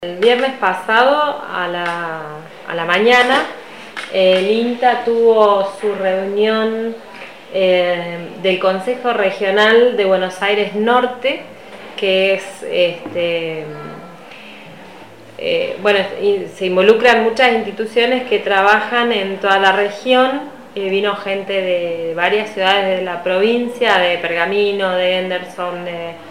El viernes pasado a la mañana el INTA tuvo su reunión del Consejo Regional de Buenos Aires Norte, que es se involucran muchas instituciones que trabajan en toda la región. Vino gente de varias ciudades de la provincia, de Pergamino, de Henderson,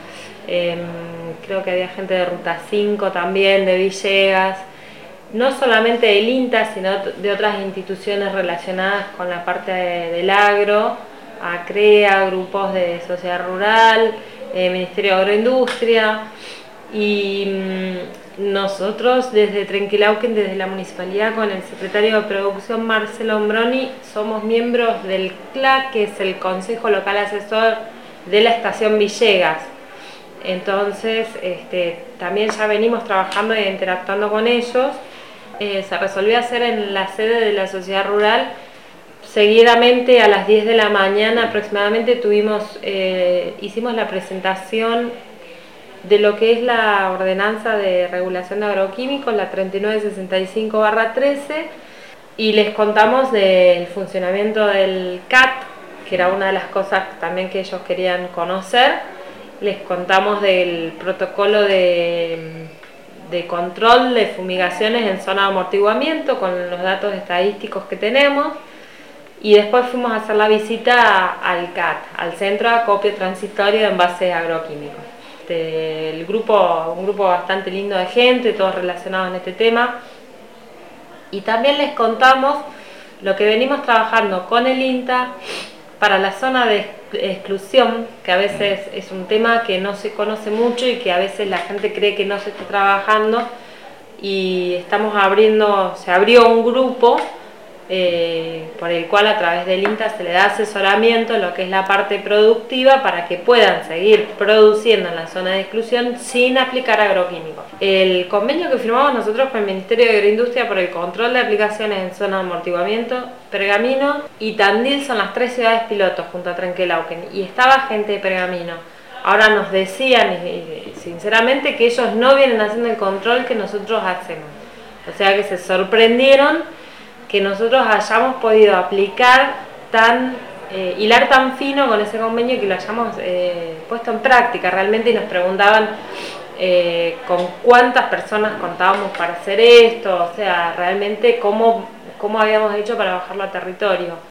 creo que había gente de Ruta 5 también, de Villegas, no solamente del INTA, sino de otras instituciones relacionadas con la parte del agro, ACREA, grupos de sociedad rural, Ministerio de Agroindustria. Y nosotros desde Trenquelauquen, desde la municipalidad, con el secretario de Producción Marcelo Ombroni, somos miembros del CLAC, que es el Consejo Local Asesor de la Estación Villegas. Entonces también ya venimos trabajando e interactuando con ellos. Se resolvió hacer en la sede de la sociedad rural. Seguidamente a las 10 de la mañana aproximadamente hicimos la presentación de lo que es la ordenanza de regulación de agroquímicos, la 3965/13, y les contamos del funcionamiento del CAT, que era una de las cosas también que ellos querían conocer. Les contamos del protocolo de control de fumigaciones en zona de amortiguamiento con los datos estadísticos que tenemos, y después fuimos a hacer la visita al CAT, al Centro de Acopio Transitorio de Envases Agroquímicos. Un grupo bastante lindo de gente, todos relacionados en este tema. Y también les contamos lo que venimos trabajando con el INTA para la zona de exclusión, que a veces es un tema que no se conoce mucho y que a veces la gente cree que no se está trabajando, y se abrió un grupo por el cual a través del INTA se le da asesoramiento en lo que es la parte productiva para que puedan seguir produciendo en la zona de exclusión sin aplicar agroquímicos. El convenio que firmamos nosotros con el Ministerio de Agroindustria por el control de aplicaciones en zona de amortiguamiento, Pergamino y Tandil son las 3 ciudades pilotos junto a Trenquelauquen, y estaba gente de Pergamino. Ahora nos decían sinceramente que ellos no vienen haciendo el control que nosotros hacemos, o sea que se sorprendieron que nosotros hayamos podido aplicar hilar tan fino con ese convenio, y que lo hayamos puesto en práctica realmente. Y nos preguntaban con cuántas personas contábamos para hacer esto, o sea, realmente cómo habíamos hecho para bajarlo a territorio.